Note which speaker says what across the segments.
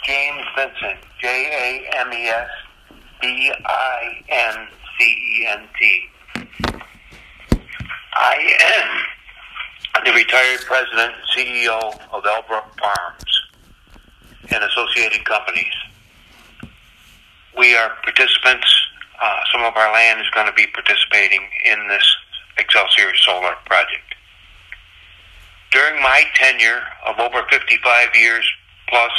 Speaker 1: James Vincent, JamesBincent. I am the retired president and CEO of Elbrook Farms and associated companies. We are participants. Some of our land is going to be participating in this Excelsior Solar project. During my tenure of over 55 years plus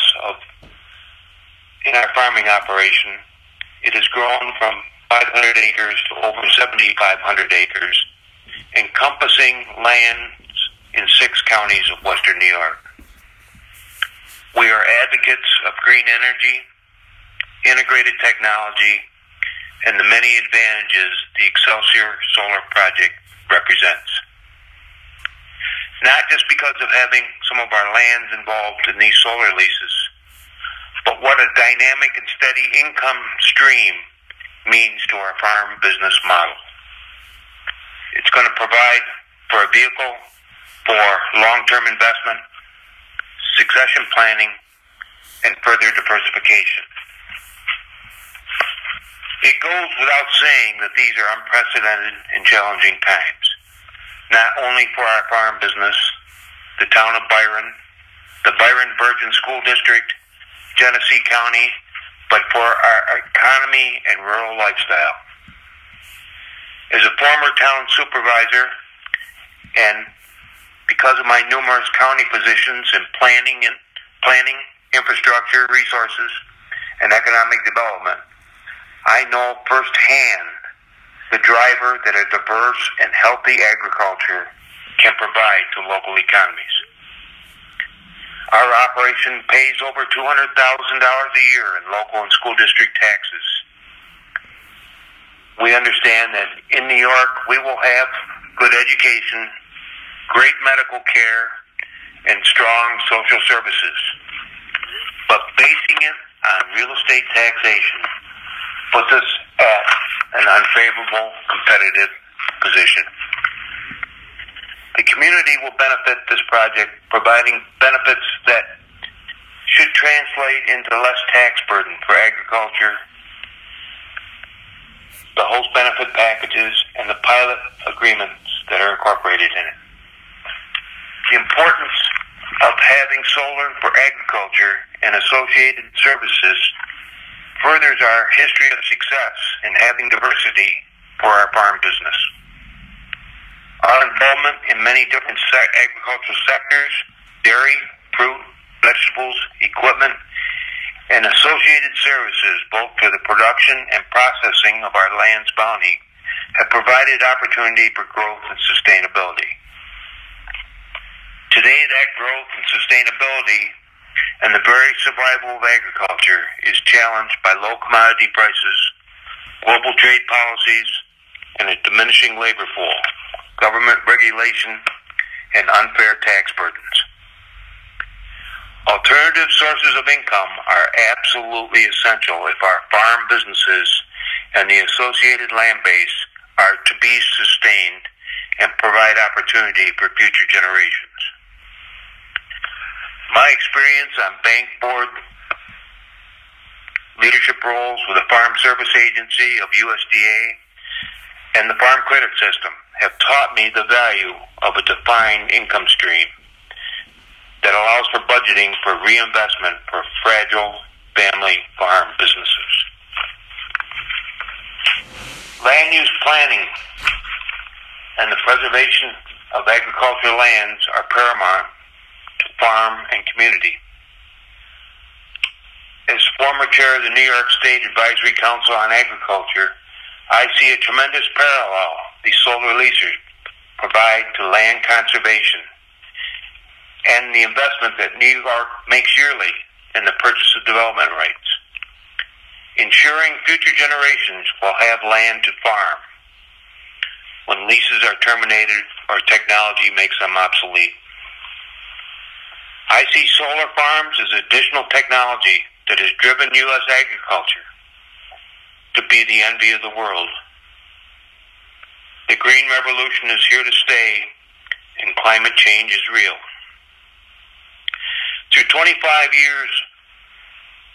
Speaker 1: in our farming operation, it has grown from 500 acres to over 7,500 acres, encompassing lands in 6 counties of western New York. We are advocates of green energy, integrated technology, and the many advantages the Excelsior Solar project represents. Not just because of having some of our lands involved in these solar leases, but what a dynamic and steady income stream means to our farm business model. It's going to provide for a vehicle for long-term investment, succession planning, and further diversification. It goes without saying that these are unprecedented and challenging times, not only for our farm business, the town of Byron, the Byron-Virgin School District, Genesee County, but for our economy and rural lifestyle. As a former town supervisor, and because of my numerous county positions in planning, infrastructure, resources, and economic development, I know firsthand the driver that a diverse and healthy agriculture can provide to local economies. Our operation pays over $200,000 a year in local and school district taxes. We understand that in New York we will have good education, great medical care, and strong social services. But basing it on real estate taxation puts us at an unfavorable competitive position. The community will benefit this project, providing benefits that should translate into less tax burden for agriculture, the host benefit packages, and the pilot agreements that are incorporated in it. The importance of having solar for agriculture and associated services furthers our history of success in having diversity for our farm business. Our involvement in many different agricultural sectors, dairy, fruit, vegetables, equipment, and associated services, both for the production and processing of our land's bounty, have provided opportunity for growth and sustainability. Today, that growth and sustainability and the very survival of agriculture is challenged by low commodity prices, global trade policies, and a diminishing labor pool, government regulation, and unfair tax burdens. Alternative sources of income are absolutely essential if our farm businesses and the associated land base are to be sustained and provide opportunity for future generations. My experience on bank board leadership roles with the Farm Service Agency of USDA and the Farm Credit System have taught me the value of a defined income stream that allows for budgeting for reinvestment for fragile family farm businesses. Land use planning and the preservation of agricultural lands are paramount to farm and community. As former chair of the New York State Advisory Council on Agriculture, I see a tremendous parallel these solar leases provide to land conservation and the investment that New York makes yearly in the purchase of development rights, ensuring future generations will have land to farm when leases are terminated or technology makes them obsolete. I see solar farms as additional technology that has driven U.S. agriculture to be the envy of the world. The green revolution is here to stay, and climate change is real. Through 25 years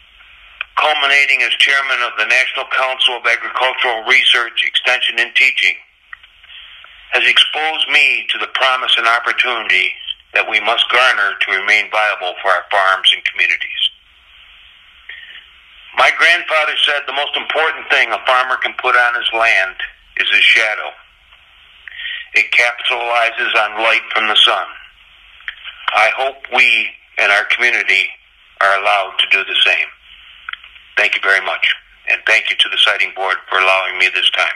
Speaker 1: culminating as chairman of the National Council of Agricultural Research, Extension, and Teaching, has exposed me to the promise and opportunity that we must garner to remain viable for our farms and communities. My grandfather said the most important thing a farmer can put on his land is his shadow. It capitalizes on light from the sun. I hope we and our community are allowed to do the same. Thank you very much, and thank you to the Siting Board for allowing me this time.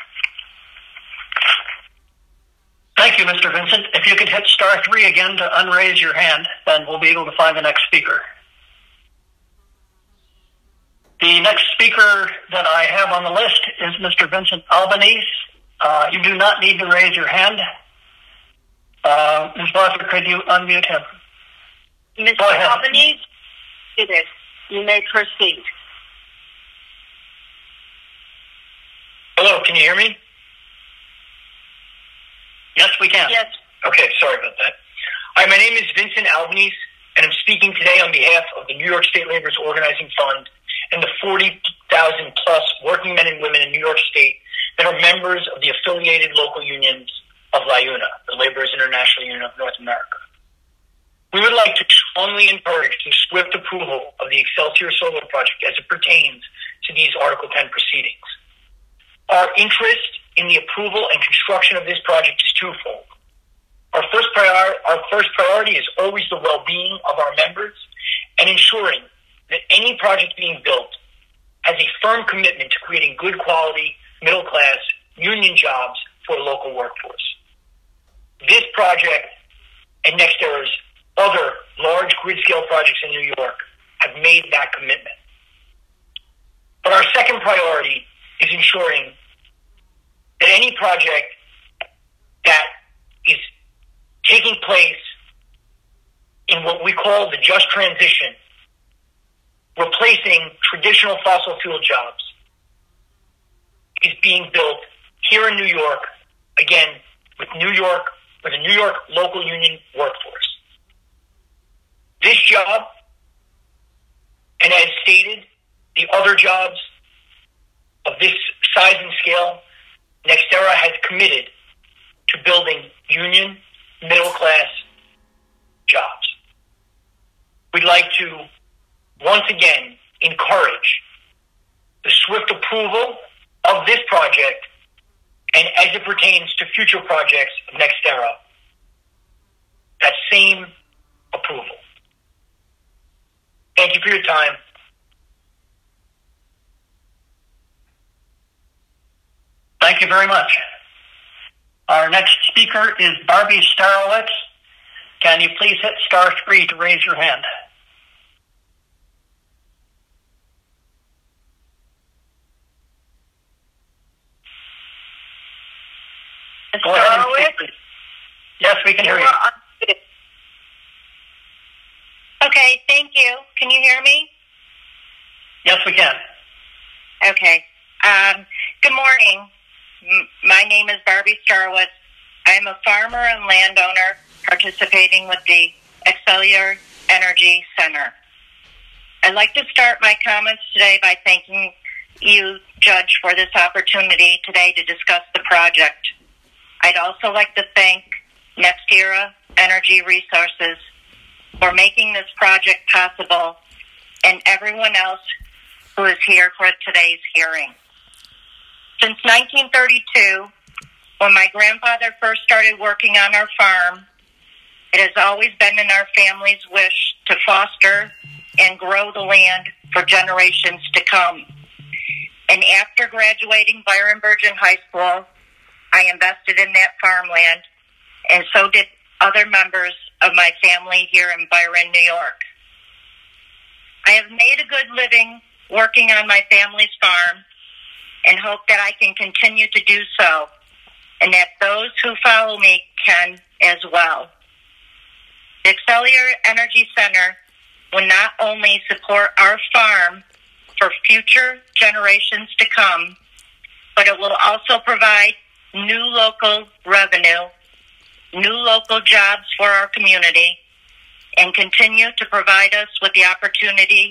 Speaker 2: Thank you, Mr. Vincent. If you could hit star 3 again to unraise your hand, then we'll be able to find the next speaker. The next speaker that I have on the list is Mr. Vincent Albanese. You do not need to raise your hand. Ms. Barker, could you unmute him?
Speaker 3: Mr. Albanese, it is. You may proceed.
Speaker 4: Hello, can you hear me?
Speaker 2: Yes, we can.
Speaker 3: Yes.
Speaker 4: Okay, sorry about that. Hi, my name is Vincent Albanese, and I'm speaking today on behalf of the New York State Laborers Organizing Fund and the 40,000 plus working men and women in New York State that are members of the affiliated local unions of LIUNA, the Laborers International Union of North America. We would like to strongly encourage the swift approval of the Excelsior Solar Project as it pertains to these Article 10 proceedings. Our interest in the approval and construction of this project is twofold. Our first priority is always the well-being of our members and ensuring that any project being built has a firm commitment to creating good quality, middle-class, union jobs for a local workforce. This project and NextEra's other large grid-scale projects in New York have made that commitment. But our second priority is ensuring that any project that is taking place in what we call the just transition, replacing traditional fossil fuel jobs, is being built here in New York, again, with a New York local union workforce. This job, and as stated, the other jobs of this size and scale, NextEra has committed to building union, middle-class jobs. We'd like to once again encourage the swift approval of this project and as it pertains to future projects of NextEra, that same approval. Thank you for your time.
Speaker 2: Thank you very much. Our next speaker is Barbie Starowitz. Can you please hit star 3 to raise your hand? Go ahead and speak. Yes, we can hear you.
Speaker 3: Okay, thank you. Can you hear me?
Speaker 2: Yes, we can.
Speaker 3: Okay. Good morning. My name is Barbie Starowitz. I'm a farmer and landowner participating with the Excelsior Energy Center. I'd like to start my comments today by thanking you, Judge, for this opportunity today to discuss the project. I'd also like to thank NextEra Energy Resources for making this project possible and everyone else who is here for today's hearing. Since 1932, when my grandfather first started working on our farm, it has always been in our family's wish to foster and grow the land for generations to come. And after graduating Byron Burgeon High School, I invested in that farmland, and so did other members of my family here in Byron, New York. I have made a good living working on my family's farm and hope that I can continue to do so, and that those who follow me can as well. The Excelsior Energy Center will not only support our farm for future generations to come, but it will also provide new local revenue, new local jobs for our community, and continue to provide us with the opportunity to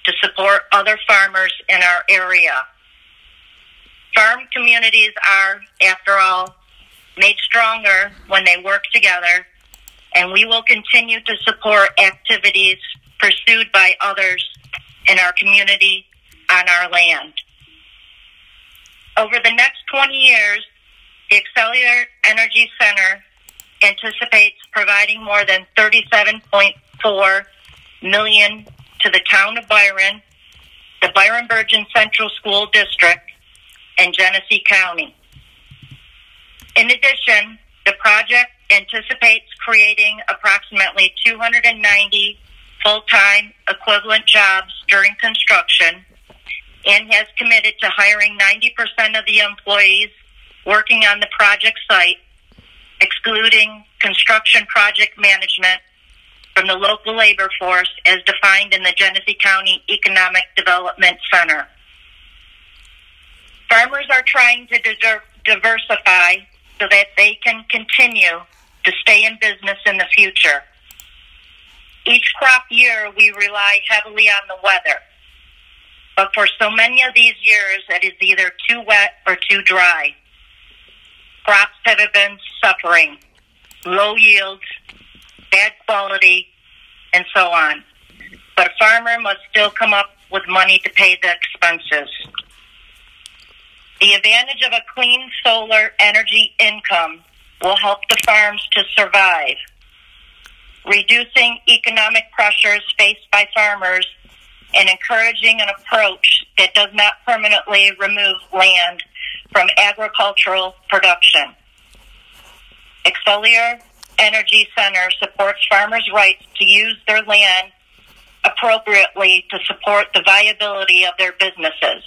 Speaker 3: to support other farmers in our area. Farm communities are, after all, made stronger when they work together, and we will continue to support activities pursued by others in our community on our land. Over the next 20 years, the Excelsior Energy Center anticipates providing more than $37.4 million to the town of Byron, the Byron-Virgin Central School District, and Genesee County. In addition, the project anticipates creating approximately 290 full-time equivalent jobs during construction and has committed to hiring 90% of the employees working on the project site, excluding construction project management, from the local labor force as defined in the Genesee County Economic Development Center. Farmers are trying to diversify so that they can continue to stay in business in the future. Each crop year, we rely heavily on the weather. But for so many of these years, it is either too wet or too dry. Crops have been suffering, low yields, bad quality, and so on. But a farmer must still come up with money to pay the expenses. The advantage of a clean solar energy income will help the farms to survive, reducing economic pressures faced by farmers and encouraging an approach that does not permanently remove land from agricultural production. Excelsior Energy Center supports farmers' rights to use their land appropriately to support the viability of their businesses.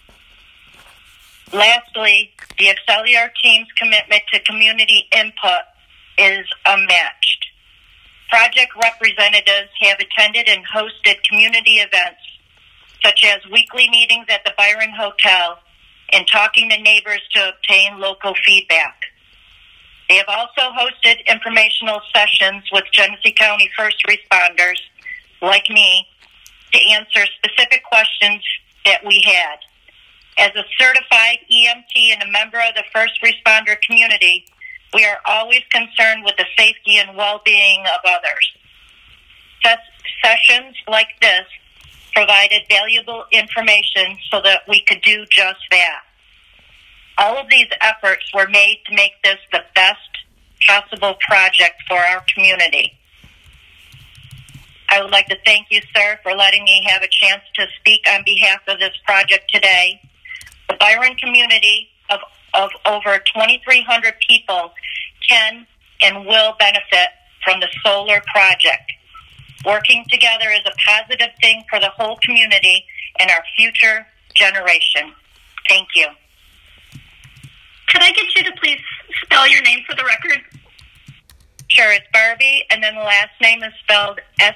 Speaker 3: Lastly, the Excelsior team's commitment to community input is unmatched. Project representatives have attended and hosted community events, such as weekly meetings at the Byron Hotel and talking to neighbors to obtain local feedback. They have also hosted informational sessions with Genesee County first responders, like me, to answer specific questions that we had. As a certified EMT and a member of the first responder community, we are always concerned with the safety and well-being of others. Sessions like this provided valuable information so that we could do just that. All of these efforts were made to make this the best possible project for our community. I would like to thank you, sir, for letting me have a chance to speak on behalf of this project today. The Byron community of over 2,300 people can and will benefit from the solar project. Working together is a positive thing for the whole community and our future generation. Thank you.
Speaker 5: Could I get you to please spell your name for the record?
Speaker 3: Sure, it's Barbie, and then the last name is spelled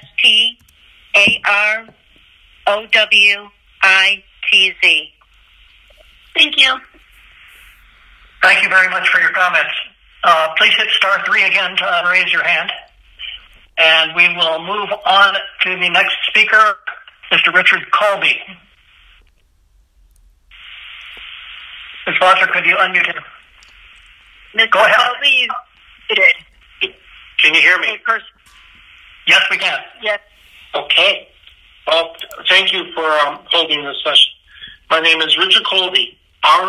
Speaker 3: Starowitz.
Speaker 5: Thank you.
Speaker 2: Thank you very much for your comments. Please hit star 3 again to raise your hand. And we will move on to the next speaker, Mr. Richard Colby. Ms. Foster, could you unmute him?
Speaker 3: Mr.
Speaker 2: Go ahead.
Speaker 3: Colby, you did.
Speaker 1: Can you hear me?
Speaker 2: Yes, we can.
Speaker 3: Yes.
Speaker 1: Okay. Well, thank you for holding this session. My name is Richard Colby,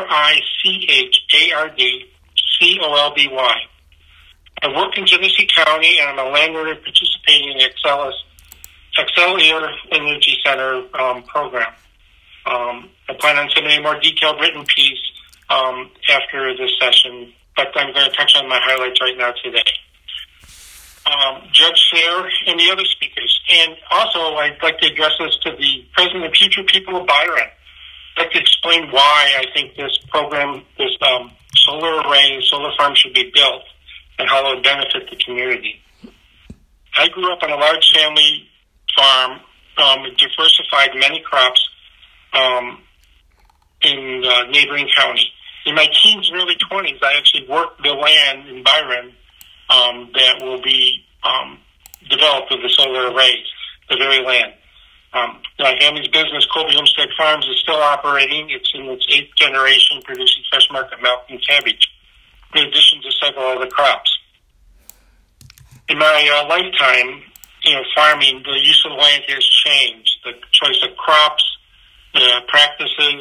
Speaker 1: RICHARDCOLBY. I work in Genesee County, and I'm a landowner participating in the Excelsior Energy Center program. I plan on submitting a more detailed written piece after this session, but I'm going to touch on my highlights right now today. Judge Fair and the other speakers. And also, I'd like to address this to the present and future people of Byron. I'd like to explain why I think this program, this solar array and solar farm should be built and how it would benefit the community. I grew up on a large family farm, diversified many crops in neighboring county. In my teens and early 20s, I actually worked the land in Byron that will be developed with the solar arrays, the very land.
Speaker 6: My family's business, Colby Homestead Farms, is still operating. It's in its 8th generation, producing fresh market milk and cabbage, in addition to several other crops. In my lifetime, farming, the use of the land has changed. The choice of crops, the practices,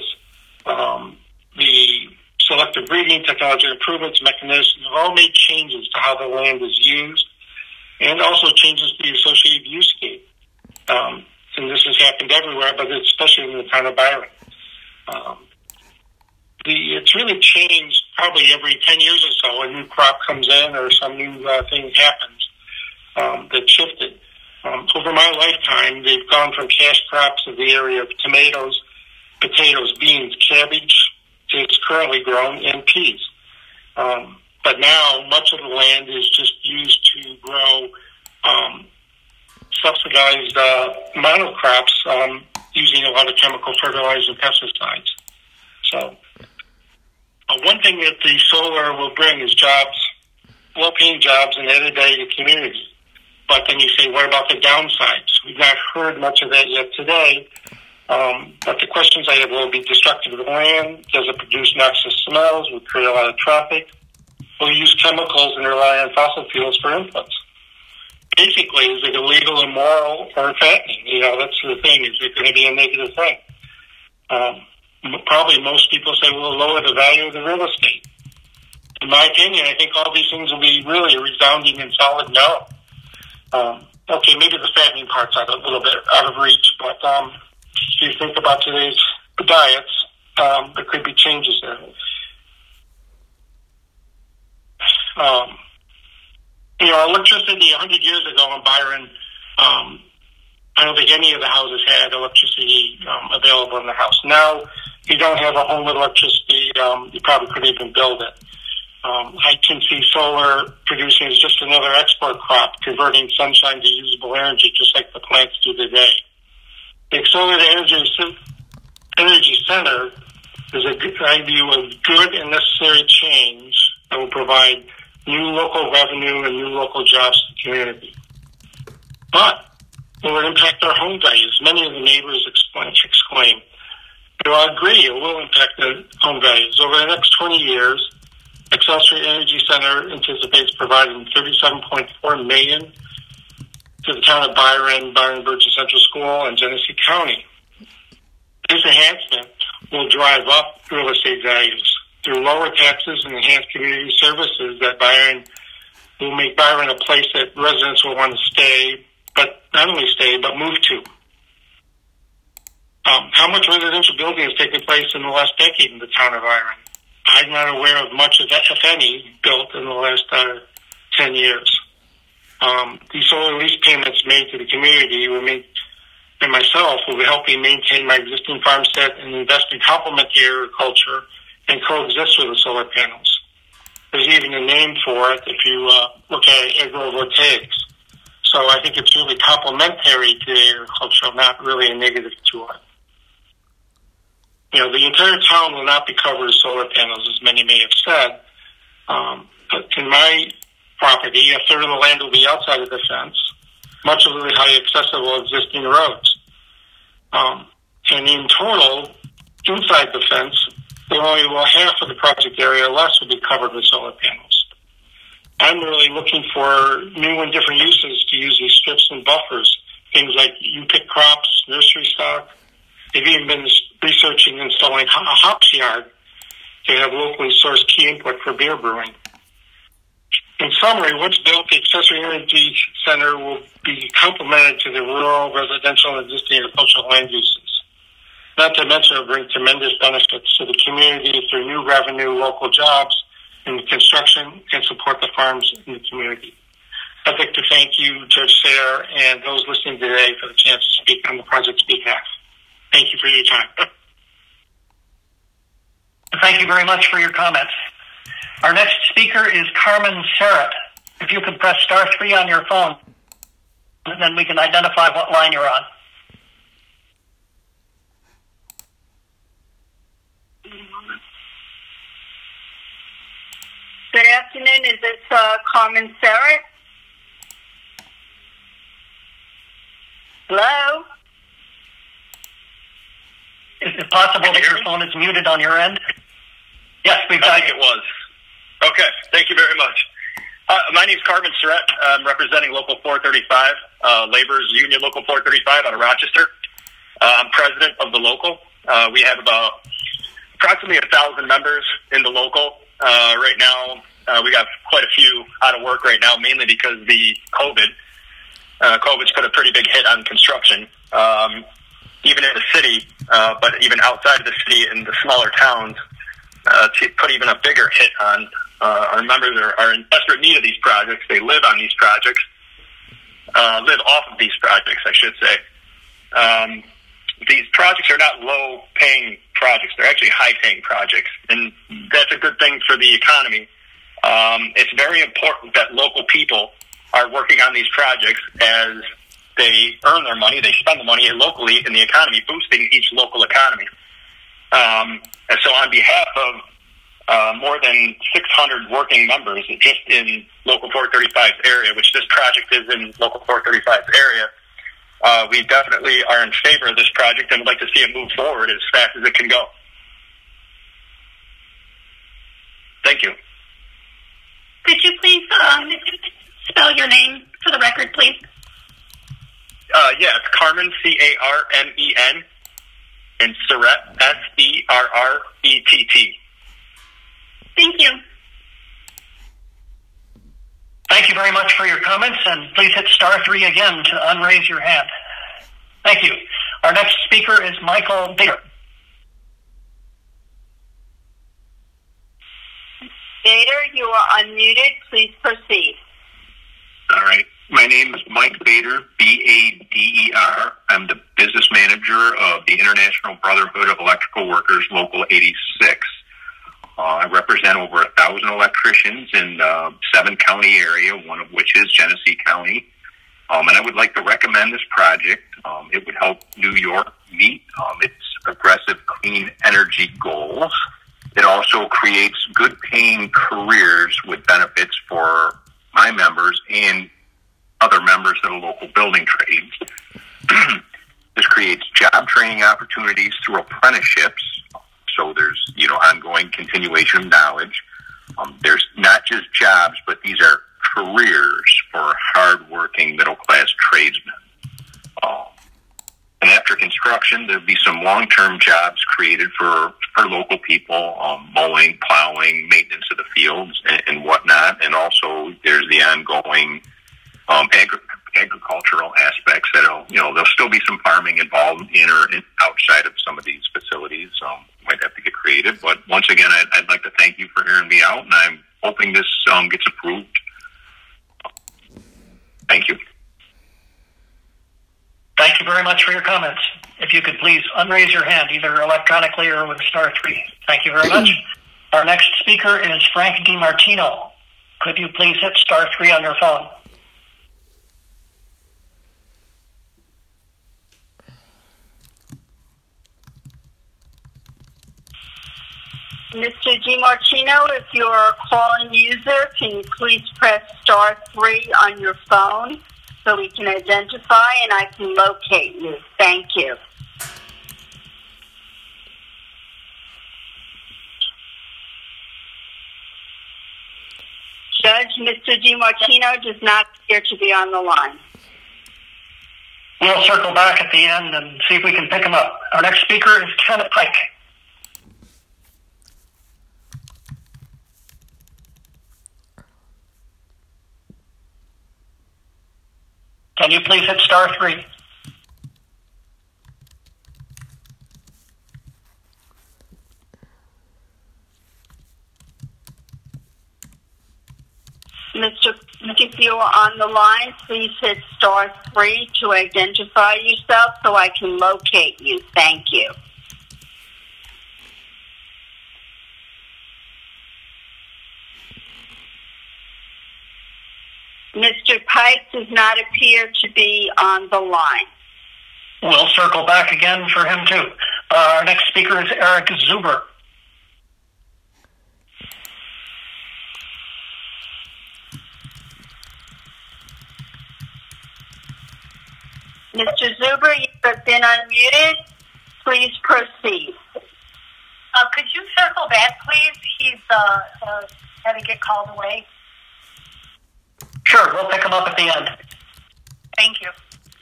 Speaker 6: the selective breeding, technology improvements, mechanisms have all made changes to how the land is used, and also changes to the associated viewscape. And this has happened everywhere, but especially in the town of Byron. It's really changed probably every 10 years or so. A new crop comes in or some new thing happens that shifted. Over my lifetime, they've gone from cash crops of the area of tomatoes, potatoes, beans, cabbage, to it's currently grown, and peas. But now, much of the land is just used to grow subsidized monocrops using a lot of chemical fertilizers and pesticides. So one thing that the solar will bring is jobs, low-paying jobs, and added value to communities. But then you say, what about the downsides? We've not heard much of that yet today. But the questions I have will be destructive of the land. Does it produce noxious smells? Will it create a lot of traffic? Will it use chemicals and rely on fossil fuels for inputs? Basically, is it illegal, immoral, or fattening? That's the thing. Is it going to be a negative thing? Probably most people say, well, lower the value of the real estate. In my opinion, I think all these things will be really a resounding and solid no. Okay, maybe the fattening part's a little bit out of reach, but if you think about today's diets, there could be changes there. Electricity 100 years ago in Byron, I don't think any of the houses had electricity available in the house. Now, if you don't have a home with electricity, you probably couldn't even build it. I can see solar producing as just another export crop, converting sunshine to usable energy, just like the plants do today. The Solar Energy Center is I view a good and necessary change that will provide new local revenue and new local jobs to the community. But it will impact our home values. Many of the neighbors exclaim. I agree, it will impact the home values. Over the next 20 years, Excelsior Energy Center anticipates providing $37.4 million to the town of Byron, Byron-Burgess Central School, and Genesee County. This enhancement will drive up real estate values through lower taxes and enhanced community services that Byron will make Byron a place that residents will want to stay, but not only stay, but move to. How much residential building has taken place in the last decade in the town of Byron? I'm not aware of much of that, if any, built in the last 10 years. These solar lease payments made to the community and myself will be helping maintain my existing farmstead and invest in complementary agriculture and coexist with the solar panels. There's even a name for it if you look at agrovoltaics. So I think it's really complementary to agriculture, not really a negative to it. The entire town will not be covered with solar panels, as many may have said. But in my property, a third of the land will be outside of the fence, much of it is highly accessible existing roads. And in total, inside the fence, only half of the project area or less will be covered with solar panels. I'm really looking for new and different uses to use these strips and buffers, things like you-pick crops, nursery stock. They've even been researching installing a hops yard to have locally sourced key input for beer brewing. In summary, once built, the Accessory Energy Center will be complemented to the rural, residential, and existing agricultural land uses. Not to mention, it will bring tremendous benefits to the community through new revenue, local jobs, and construction, and support the farms in the community. I'd like to thank you, Judge Sayre, and those listening today for the chance to speak on the project's behalf. Thank you for your time.
Speaker 2: Thank you very much for your comments. Our next speaker is Carmen Serrett. If you could press *3 on your phone, then we can identify what line you're on.
Speaker 5: Good afternoon. Is this Carmen Serrett? Hello?
Speaker 2: it possible that your phone is muted on your end? Yes, we've got
Speaker 7: it was. Okay, thank you very much. My name is Carmen Surratt. I'm representing Local 435, Labor's Union Local 435 out of Rochester. I'm president of the local. We have about approximately 1,000 members in the local. Right now, we got quite a few out of work right now, mainly because the COVID's put a pretty big hit on construction, even in the city, but even outside of the city in the smaller towns, to put even a bigger hit on our members are in desperate need of these projects. They live on these projects, live off of these projects, I should say. These projects are not low-paying projects. They're actually high-paying projects, and that's a good thing for the economy. It's very important that local people are working on these projects as they earn their money, they spend the money locally in the economy, boosting each local economy. And so on behalf of more than 600 working members just in Local 435's area, which this project is in Local 435's area, we definitely are in favor of this project and would like to see it move forward as fast as it can go. Thank you.
Speaker 5: Could you please spell your name for the record, please?
Speaker 7: Yeah, it's Carmen, Carmen, and Surratt, Serrett.
Speaker 5: Thank you.
Speaker 2: Thank you very much for your comments, and please hit star 3 again to unraise your hand. Thank you. Our next speaker is Michael Bader.
Speaker 8: Bader, you are unmuted. Please proceed.
Speaker 1: All right. My name is Mike Bader, Bader. I'm the business manager of the International Brotherhood of Electrical Workers, Local 86. I represent over 1,000 electricians in the 7-county area, one of which is Genesee County. And I would like to recommend this project. It would help New York meet its aggressive clean energy goals. It also creates good-paying careers with benefits for my members and other members of the local building trades. This creates job training opportunities through apprenticeships. So there's, ongoing continuation of knowledge. There's not just jobs, but these are careers for hardworking middle-class tradesmen. And after construction, there'll be some long-term jobs created for local people, mowing, plowing, maintenance of the fields, and whatnot. And also, there's the ongoing agricultural aspects that there'll still be some farming involved in or outside of some of these facilities. Might have to get creative, but once again, I'd like to thank you for hearing me out, and I'm hoping this gets approved. Thank you.
Speaker 2: Thank you very much for your comments. If you could please unraise your hand, either electronically or with star 3. Thank you very much. Our next speaker is Frank DiMartino. Could you please hit star 3 on your phone?
Speaker 8: Mr. DiMartino, if you're a calling user, can you please press star 3 on your phone so we can identify and I can locate you? Thank you. Judge, Mr. DiMartino does not appear to be on the line.
Speaker 2: We'll circle back at the end and see if we can pick him up. Our next speaker is Kenneth Pike. Can you please hit star 3?
Speaker 8: Mr. If you are on the line, please hit star 3 to identify yourself so I can locate you. Thank you. Mr. Pike does not appear to be on the line.
Speaker 2: We'll circle back again for him too. Our next speaker is Eric Zuber.
Speaker 8: Mr. Zuber, you have been unmuted. please proceed.
Speaker 5: Could you circle back, please? He's had to get called away.
Speaker 2: Sure, we'll pick him up at the end.
Speaker 5: Thank you.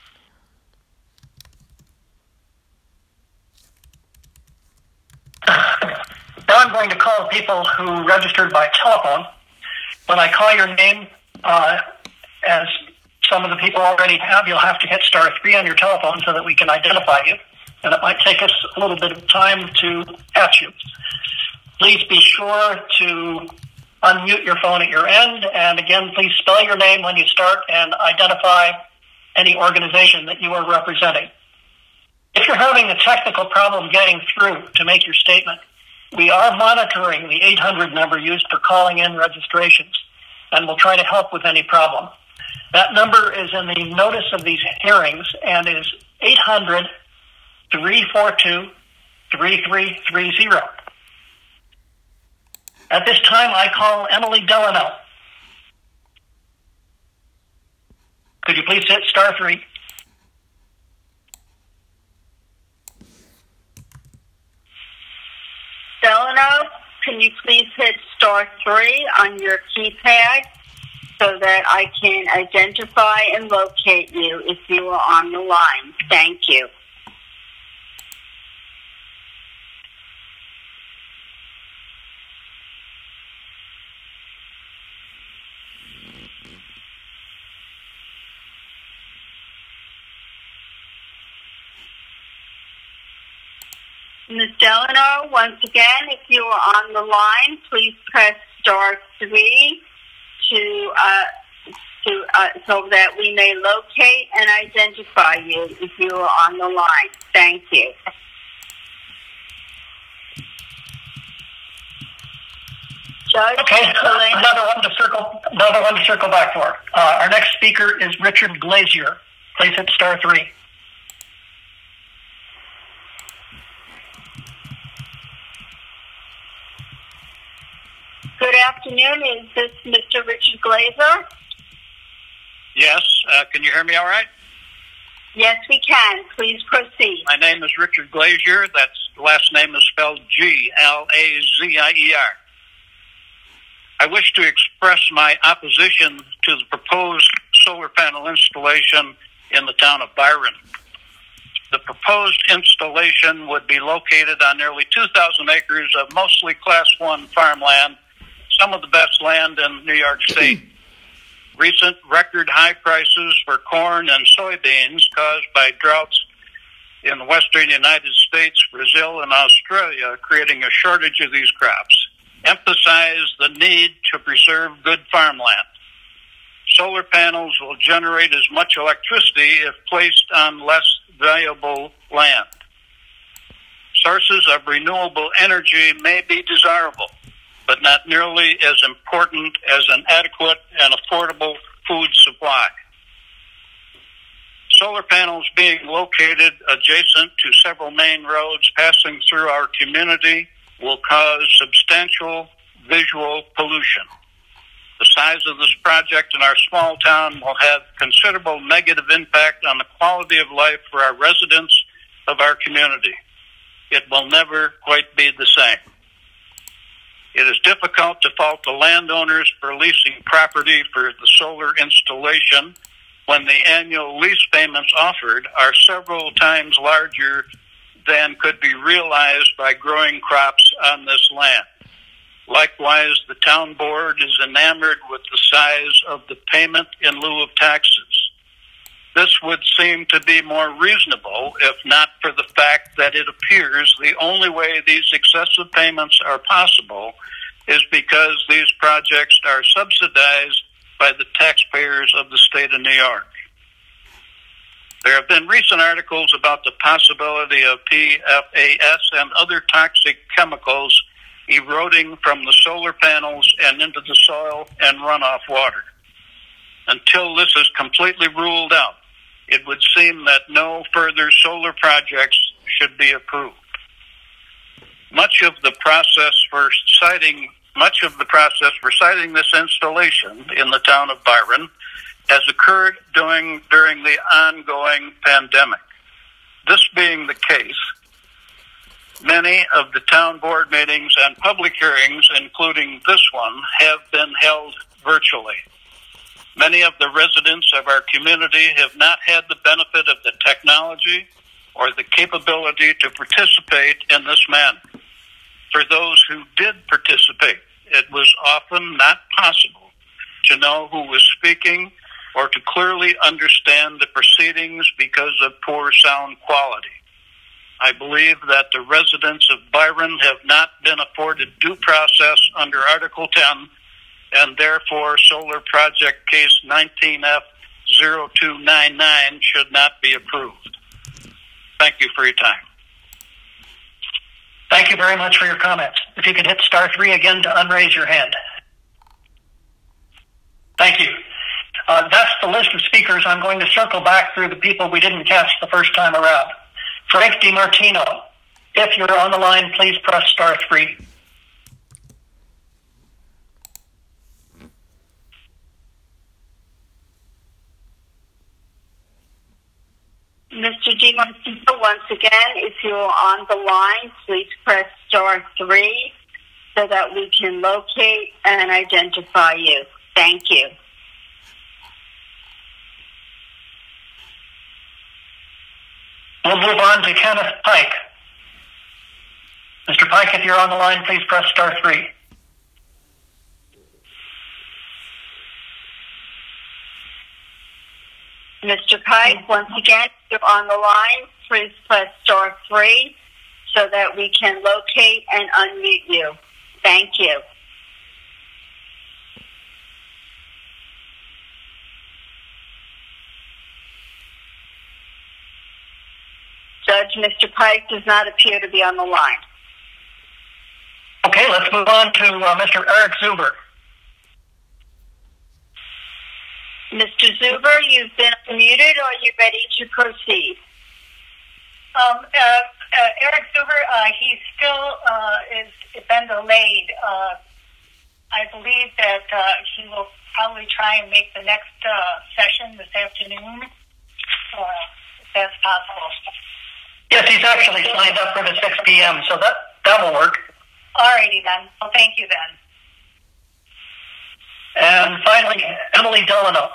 Speaker 2: Now I'm going to call people who registered by telephone. When I call your name, as some of the people already have, you'll have to hit *3 on your telephone so that we can identify you. And it might take us a little bit of time to catch you. Please be sure to unmute your phone at your end. And again, please spell your name when you start and identify any organization that you are representing. If you're having a technical problem getting through to make your statement, we are monitoring the 800 number used for calling in registrations, and we'll try to help with any problem. That number is in the notice of these hearings and is 800-342-3330. At this time, I call Emily Delano. Could you please hit *3?
Speaker 8: Delano, can you please hit *3 on your keypad so that I can identify and locate you if you are on the line? Thank you. Ms. Delano, once again, if you are on the line, please press *3 so that we may locate and identify you if you are on the line. Thank you. Judge,
Speaker 2: okay, another one to circle back for. Our next speaker is Richard Glazier. Please hit *3.
Speaker 8: Good afternoon. Is this Mr. Richard Glazer?
Speaker 9: Yes. Can you hear me all right?
Speaker 8: Yes, we can. Please proceed.
Speaker 9: My name is Richard Glazier. The last name is spelled Glazier. I wish to express my opposition to the proposed solar panel installation in the town of Byron. The proposed installation would be located on nearly 2,000 acres of mostly Class 1 farmland, some of the best land in New York State. Recent record high prices for corn and soybeans caused by droughts in the western United States, Brazil, and Australia, creating a shortage of these crops, emphasize the need to preserve good farmland. Solar panels will generate as much electricity if placed on less valuable land. Sources of renewable energy may be desirable, but not nearly as important as an adequate and affordable food supply. Solar panels being located adjacent to several main roads passing through our community will cause substantial visual pollution. The size of this project in our small town will have considerable negative impact on the quality of life for our residents of our community. It will never quite be the same. It is difficult to fault the landowners for leasing property for the solar installation when the annual lease payments offered are several times larger than could be realized by growing crops on this land. Likewise, the town board is enamored with the size of the payment in lieu of taxes. This would seem to be more reasonable if not for the fact that it appears the only way these excessive payments are possible is because these projects are subsidized by the taxpayers of the state of New York. There have been recent articles about the possibility of PFAS and other toxic chemicals eroding from the solar panels and into the soil and runoff water. Until this is completely ruled out, it would seem that no further solar projects should be approved. Much of the process for citing this installation in the town of Byron has occurred during the ongoing pandemic. This being the case, Many of the town board meetings and public hearings, including this one, have been held virtually. Many of the residents of our community have not had the benefit of the technology or the capability to participate in this manner. For those who did participate, it was often not possible to know who was speaking or to clearly understand the proceedings because of poor sound quality. I believe that the residents of Byron have not been afforded due process under Article 10, and therefore Solar Project Case 19F0299 should not be approved. Thank you for your time.
Speaker 2: Thank you very much for your comments. If you could hit star 3 again to unraise your hand. Thank you. That's the list of speakers. I'm going to circle back through the people we didn't catch the first time around. Frank DiMartino, if you're on the line, please press star 3.
Speaker 8: Mr. DiMartino, once again, if you're on the line, please press star 3 so that we can locate and identify you. Thank you.
Speaker 2: We'll move on to Kenneth Pike. Mr. Pike, if you're on the line, please press star 3.
Speaker 8: Mr. Pike, once again, if you're on the line, please press star 3 so that we can locate and unmute you. Thank you. Judge, Mr. Pike does not appear to be on the line.
Speaker 2: Okay, let's move on to Mr. Eric Zuber.
Speaker 8: Mr. Zuber, you've been unmuted. Are you ready to proceed?
Speaker 5: Eric Zuber, he still is been delayed. I believe that he will probably try and make the next session this afternoon, if that's possible.
Speaker 2: Yes, he's actually signed up for the 6 p.m., so that will work.
Speaker 5: All righty then. Well, thank you then.
Speaker 2: And finally, Emily Delano.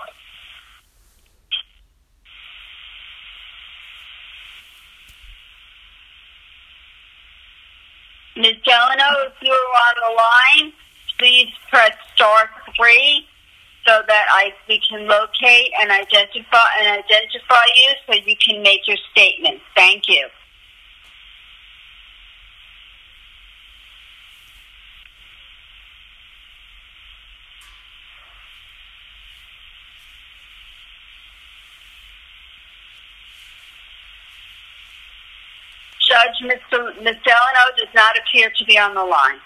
Speaker 8: Ms. Delano, if you're on the line, please press star 3 so that we can locate and identify you so you can make your statement. Thank you. Judge, Ms. Delano does not appear to be on the line.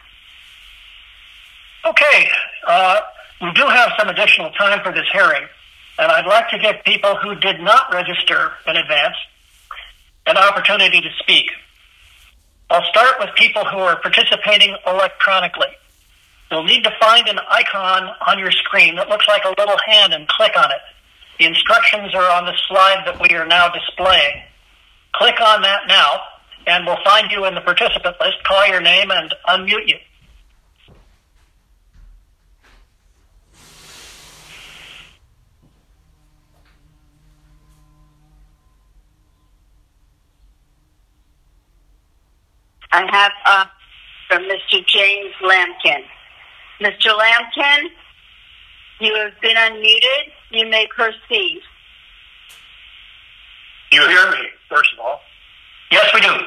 Speaker 2: Okay, we do have some additional time for this hearing, and I'd like to give people who did not register in advance an opportunity to speak. I'll start with people who are participating electronically. You'll need to find an icon on your screen that looks like a little hand and click on it. The instructions are on the slide that we are now displaying. Click on that now, and we'll find you in the participant list, call your name, and unmute you.
Speaker 8: I have from Mr. James Lampkin. Mr. Lampkin, you have been unmuted. You may proceed.
Speaker 6: You hear me, first of all?
Speaker 2: Yes, we do.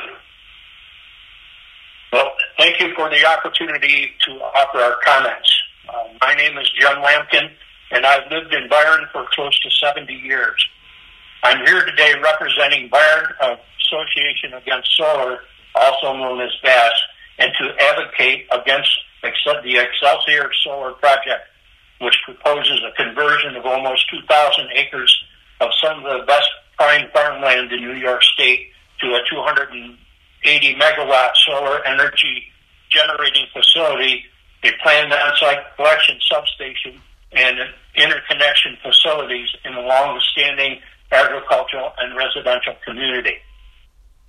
Speaker 6: Well, thank you for the opportunity to offer our comments. My name is John Lampkin, and I've lived in Byron for close to 70 years. I'm here today representing Byron Association Against Solar, also known as BASS, and to advocate against the Excelsior Solar Project, which proposes a conversion of almost 2,000 acres of some of the best prime farmland in New York State to a 280 megawatt solar energy generating facility, a planned on-site collection substation, and interconnection facilities in a long-standing agricultural and residential community.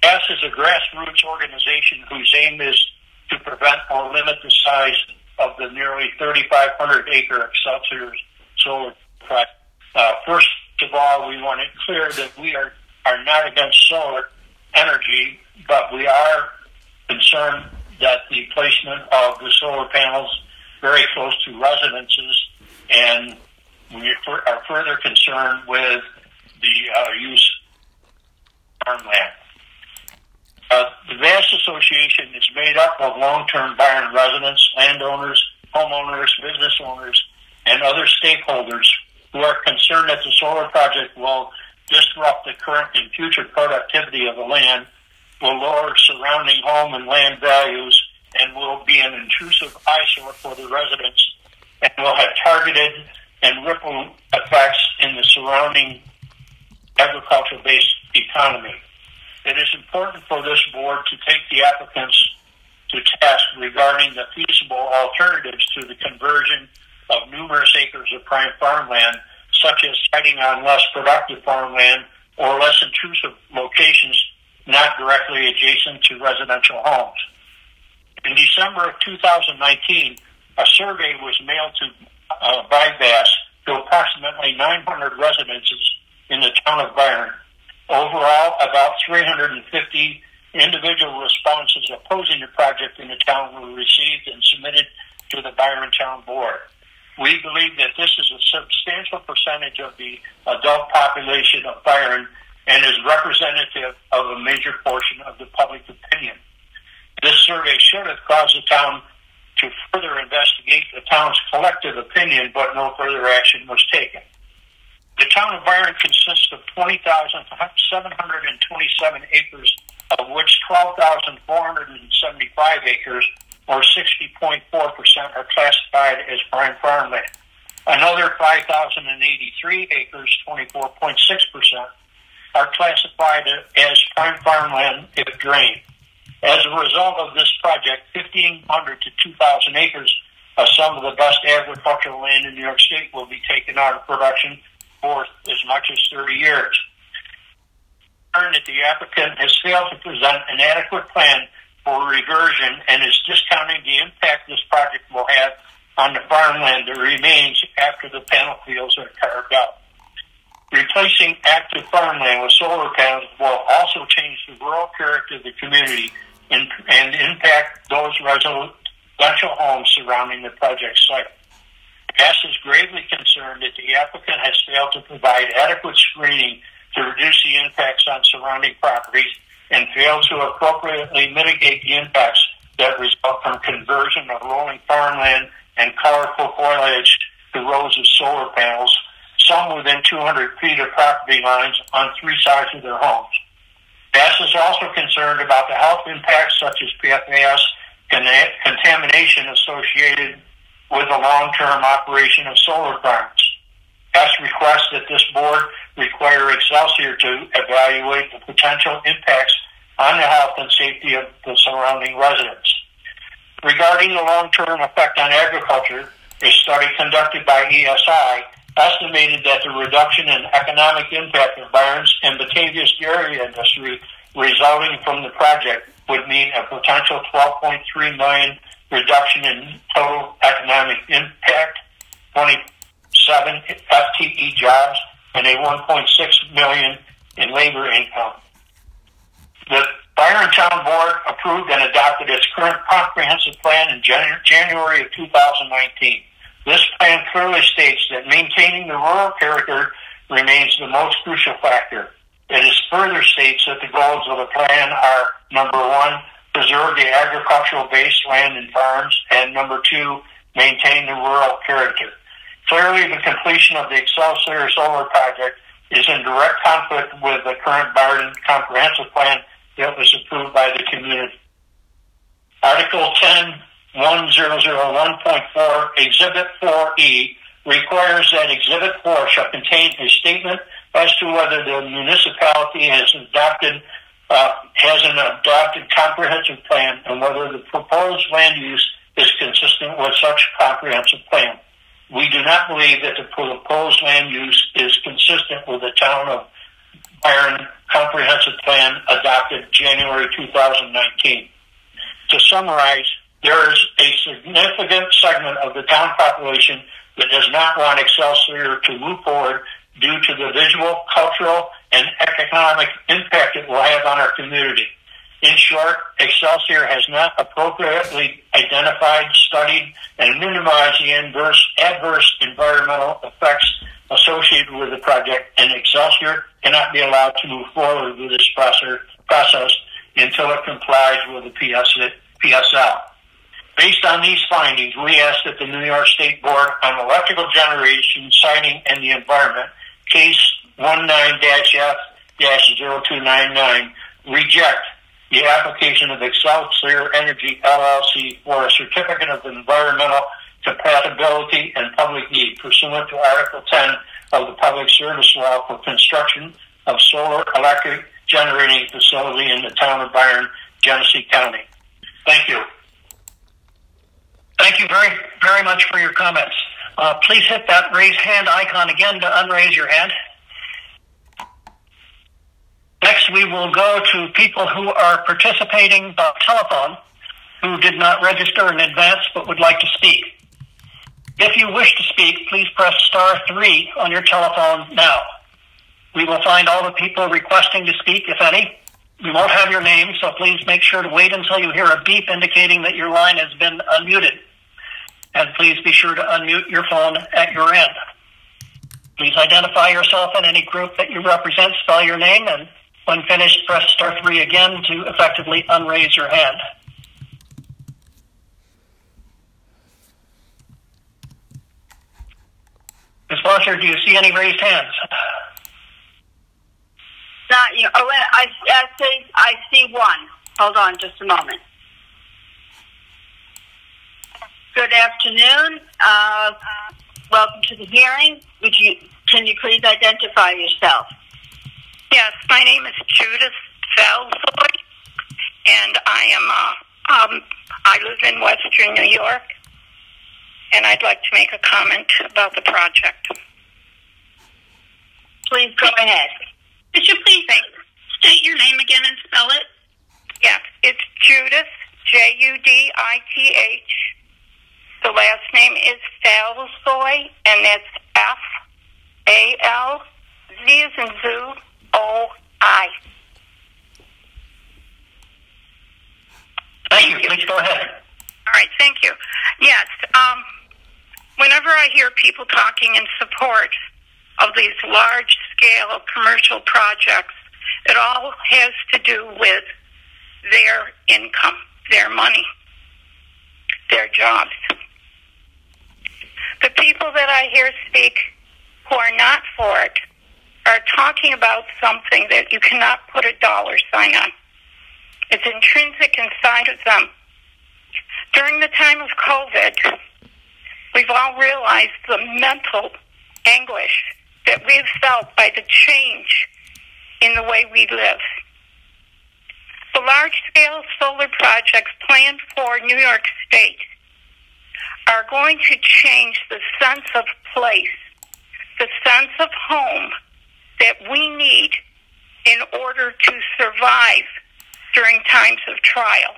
Speaker 9: BASS is a grassroots organization whose aim is to prevent or limit the size of the nearly 3,500-acre Excelsior solar project. First of all, we want it clear that we are not against solar energy, but we are concerned that the placement of the solar panels very close to residences, and we are further concerned with the use of farmland. The BASS Association is made up of long-term Byron residents, landowners, homeowners, business owners, and other stakeholders who are concerned that the solar project will disrupt the current and future productivity of the land, will lower surrounding home and land values, and will be an intrusive eyesore for the residents, and will have targeted and ripple effects in the surrounding agricultural-based economy. It is important for this board to take the applicants to task regarding the feasible alternatives to the conversion of numerous acres of prime farmland, such as siting on less productive farmland or less intrusive locations not directly adjacent to residential homes. In December of 2019, a survey was mailed to by BASS to approximately 900 residences in the town of Byron. Overall, about 350 individual responses opposing the project in the town were received and submitted to the Byron Town Board. We believe that this is a substantial percentage of the adult population of Byron and is representative of a major portion of the public opinion. This survey should have caused the town to further investigate the town's collective opinion, but no further action was taken. The town of Byron consists of 20,727 acres, of which 12,475 acres, or 60.4%, are classified as prime farmland. Another 5,083 acres, 24.6%, are classified as prime farmland if drained. As a result of this project, 1,500 to 2,000 acres of some of the best agricultural land in New York State will be taken out of production for as much as 30 years. That the applicant has failed to present an adequate plan for reversion and is discounting the impact this project will have on the farmland that remains after the panel fields are carved out. Replacing active farmland with solar panels will also change the rural character of the community and impact those residential homes surrounding the project site. BASS is gravely concerned that the applicant has failed to provide adequate screening to reduce the impacts on surrounding properties and failed to appropriately mitigate the impacts that result from conversion of rolling farmland and colorful foliage to rows of solar panels, some within 200 feet of property lines on three sides of their homes. BASS is also concerned about the health impacts such as PFAS contamination associated with the long-term operation of solar farms. BASS requests that this board require Excelsior to evaluate the potential impacts on the health and safety of the surrounding residents. Regarding the long-term effect on agriculture, a study conducted by ESI estimated that the reduction in economic impact of Byron's and Batavia's dairy industry resulting from the project would mean a potential $12.3 million reduction in total economic impact, 27 FTE jobs, and a $1.6 million in labor income. The Byron Town Board approved and adopted its current comprehensive plan in January of 2019. This plan clearly states that maintaining the rural character remains the most crucial factor. It further states that the goals of the plan are, number one, preserve the agricultural-based land and farms, and number two, maintain the rural character. Clearly, the completion of the Excelsior Solar Project is in direct conflict with the current Byron Comprehensive Plan that was approved by the community. Article 10.1001.4, Exhibit 4E, requires that Exhibit 4 shall contain a statement as to whether the municipality has an adopted comprehensive plan and whether the proposed land use is consistent with such comprehensive plan. We do not believe that the proposed land use is consistent with the town of
Speaker 6: Byron Comprehensive Plan adopted January 2019. To summarize, there is a significant segment of the town population that does not want Excelsior to move forward due to the visual, cultural, and economic impact it will have on our community. In short, Excelsior has not appropriately identified, studied, and minimized the adverse environmental effects associated with the project, and Excelsior cannot be allowed to move forward with this process until it complies with the PSL. Based on these findings, we ask that the New York State Board on Electrical Generation, Siting, and the Environment, case 19-F-0299, reject the application of Excelsior Energy LLC for a certificate of environmental compatibility and public need pursuant to Article 10 of the Public Service Law for construction of solar electric generating facility in the town of Byron, Genesee County. Thank you.
Speaker 2: Thank you very, very much for your comments. Please hit that raise hand icon again to unraise your hand. Next, we will go to people who are participating by telephone who did not register in advance but would like to speak. If you wish to speak, please press *3 on your telephone now. We will find all the people requesting to speak, if any. We won't have your name, so please make sure to wait until you hear a beep indicating that your line has been unmuted. And please be sure to unmute your phone at your end. Please identify yourself and any group that you represent, spell your name, and when finished, press *3 again to effectively unraise your hand. Ms. Wasser, do you see any raised hands?
Speaker 8: Not you. Oh, I see one. Hold on just a moment. Good afternoon. Welcome to the hearing. Can you please identify yourself?
Speaker 10: Yes, my name is Judith Falsoy, and I live in Western New York, and I'd like to make a comment about the project.
Speaker 8: Please go ahead.
Speaker 10: Could you please state your name again and spell it? Yes, it's Judith, Judith. The last name is Falsoy, and that's Falz as in zoo, O-I.
Speaker 2: Thank you. Please go ahead.
Speaker 10: All right, thank you. Yes, whenever I hear people talking in support of these large-scale commercial projects, it all has to do with their income, their money, their jobs. The people that I hear speak who are not for it are talking about something that you cannot put a dollar sign on. It's intrinsic inside of them. During the time of COVID, we've all realized the mental anguish that we've felt by the change in the way we live. The large-scale solar projects planned for New York State are going to change the sense of place, the sense of home that we need in order to survive during times of trial.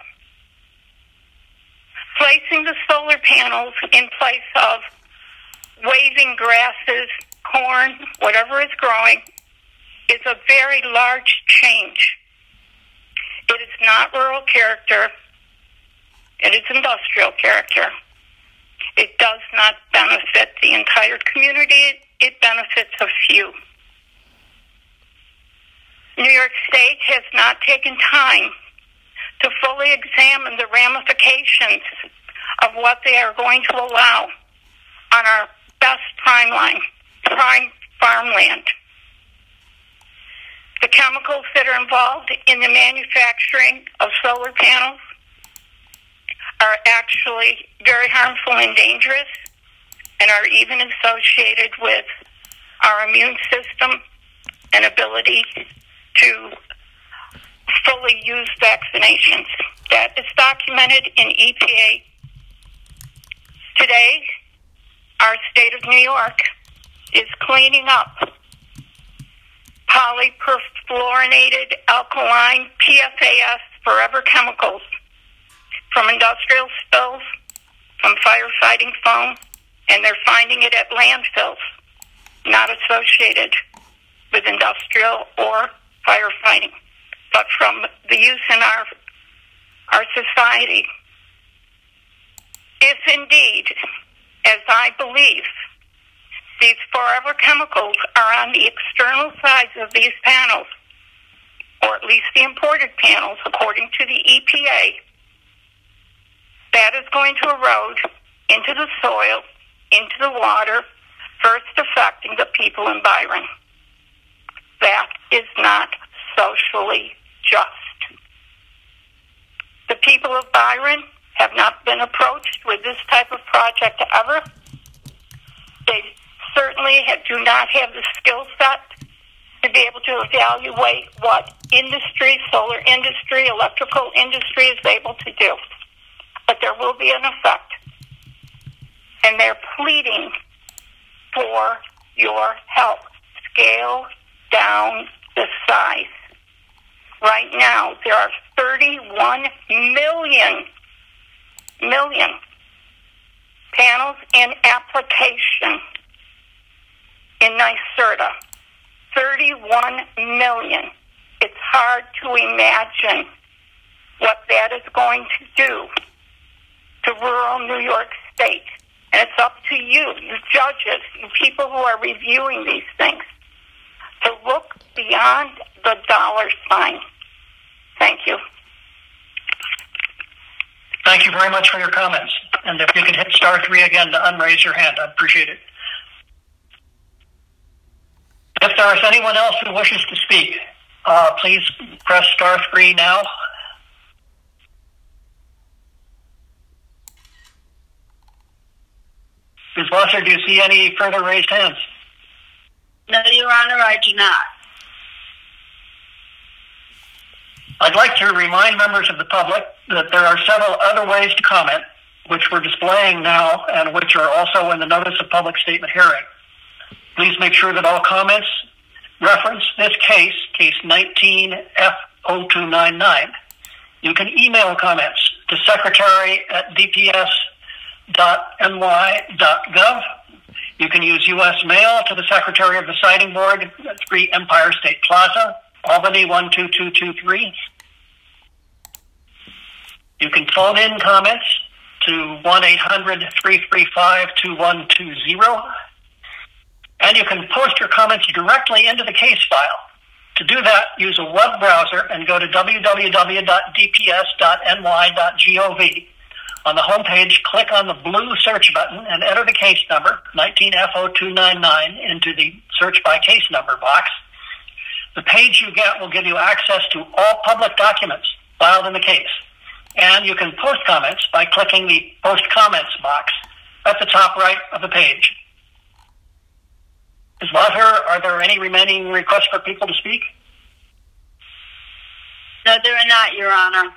Speaker 10: Placing the solar panels in place of waving grasses, corn, whatever is growing, is a very large change. It is not rural character. It is industrial character. It does not benefit the entire community. It benefits a few. New York State has not taken time to fully examine the ramifications of what they are going to allow on our best prime farmland. The chemicals that are involved in the manufacturing of solar panels are actually very harmful and dangerous, and are even associated with our immune system and ability to fully use vaccinations. That is documented in EPA. Today, our state of New York is cleaning up polyperfluorinated alkaline PFAS forever chemicals from industrial spills, from firefighting foam, and they're finding it at landfills, not associated with industrial or firefighting, but from the use in our society. If indeed, as I believe, these forever chemicals are on the external sides of these panels, or at least the imported panels, according to the EPA, that is going to erode into the soil, into the water, first affecting the people in Byron. That is not socially just. The people of Byron have not been approached with this type of project ever. They certainly do not have the skill set to be able to evaluate what industry, solar industry, electrical industry is able to do. But there will be an effect. And they're pleading for your help. Scale down the size. Right now, there are 31 million panels in application in NYSERDA. 31 million. It's hard to imagine what that is going to do to rural New York State. And it's up to you, you judges, you people who are reviewing these things, to look beyond the dollar sign. Thank you.
Speaker 2: Thank you very much for your comments. And if you could hit star 3 again to unraise your hand, I'd appreciate it. If there is anyone else who wishes to speak, please press star 3 now. Ms. Wasser, do you see any further raised hands?
Speaker 8: No, Your Honor, I do not.
Speaker 2: I'd like to remind members of the public that there are several other ways to comment, which we're displaying now and which are also in the Notice of Public Statement hearing. Please make sure that all comments reference this case, case 19F0299. You can email comments to secretary@dps.ny.gov. You can use U.S. mail to the Secretary of the Siting Board at 3 Empire State Plaza, Albany 12223. You can phone in comments to 1-800-335-2120. And you can post your comments directly into the case file. To do that, use a web browser and go to www.dps.ny.gov. On the homepage, click on the blue search button and enter the case number, 19F0299, into the search by case number box. The page you get will give you access to all public documents filed in the case. And you can post comments by clicking the Post Comments box at the top right of the page. Ms. Wasser, are there any remaining requests for people to speak?
Speaker 8: No, there are not, Your Honor.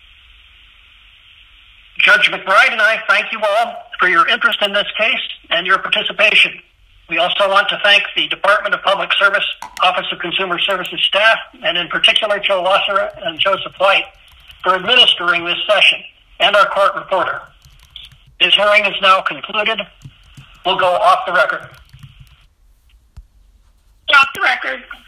Speaker 2: Judge McBride and I thank you all for your interest in this case and your participation. We also want to thank the Department of Public Service, Office of Consumer Services staff, and in particular Joe Wasser and Joseph White for administering this session, and our court reporter. This hearing is now concluded. We'll go off the record.
Speaker 8: Off the record.